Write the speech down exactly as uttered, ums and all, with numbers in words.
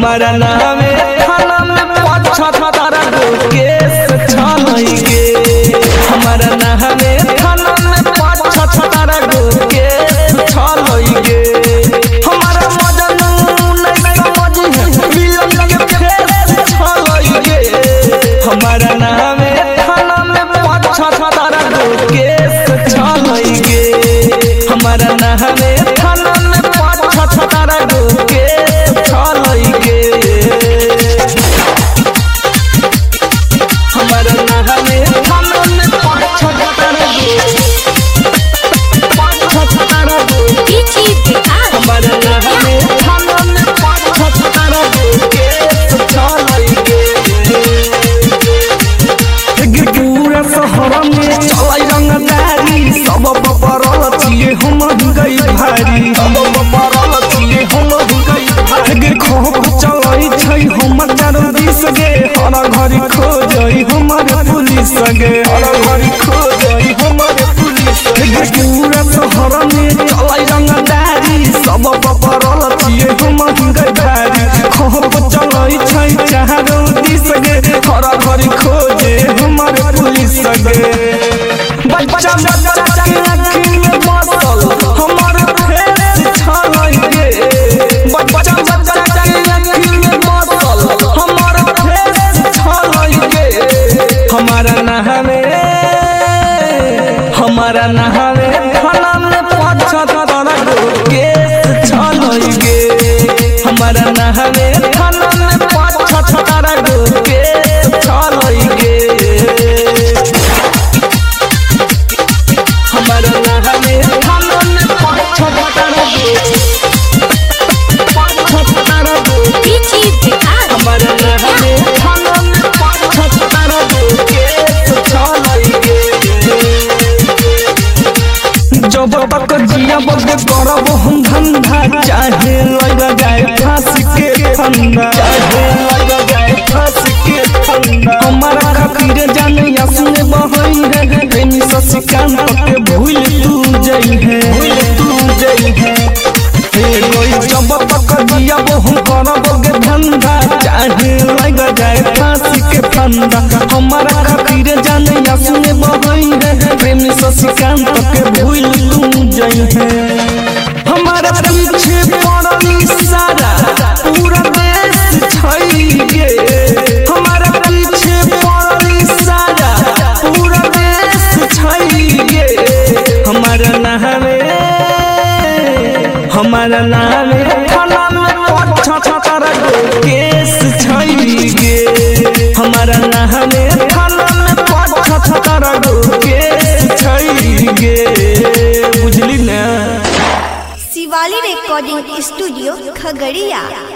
हमारा नाम थाना में पचहत्तर गो केस छानई गे। हमारा नाम थाना में पचहत्तर गो केस छानई गे। हमारा मजनू नहीं समझी है विलन के फेस छानई गे। हमारा नाम थाना में पचहत्तर गो केस छानई गे। हमारा नाम थाना में पचहत्तर गो केस छानई गे। हमारा नाम थाना में पचहत्तर गो पचहत्तर गो हमारा नाम थाना में पचहत्तर गो केस छानई गे। पूरा शहर में चलाई रंगदारी सब बपरल छिए हम गई भारी सब बपरल छिए हम गई भारी खोप चलाई छै हम चारो दिस गे हर घड़ी खोजई हमर पुलिस गे हर घड़ी खोजई हमर पुलिस गे। पूरा शहर में चलाई रंगदारी सब बपरल छिए हम गई भारी खोप चलाई छै चारो दिस गे हर घड़ी खोजे हमर पुलिस गे। बच्चा बच्चा के आँखी में मसल हमर फेस छानई गे। बच्चा बच्चा के आँखी में मसल हमर फेस छानई गे। हमारा नाम हमारा नाम थाना में पचहत्तर गो केस छानई गे। हमारा नाम थाना में पचहत्तर गो केस छानई गे। हमारा नाम थाना में पचहत्तर गो पचहत्तर गो हमारा नाम थाना में पचहत्तर गो केस छानई गे। जब तक जिया बदे करब हम धंधा चाहे लग जाए फांसी के फंदा चाहे लग जाए फांसी के फंदा। हमारा खातिर जाने या सुने बहई है प्रेमी शशिकांत के भूल तू जई है भूल तू जई है। जब तक जिया हम करब गे धंधा चाहे लग जाए फांसी के फंदा। हमारा खातिर जाने या सुने बहई है प्रेमी शशिकांत के भूल तू जई है। हमारा पीछे पड़ल सारा पूरा देश छई गे। हमारा पीछे पड़ल सारा पूरा देश छई गे। हमारा नाम हमारा नाम थाना में पचहत्तर गो केस छई गे। हमारा नाम थाना में पचहत्तर गो केस छई गे। बुझली ना। Shivali recording studio Khagaria.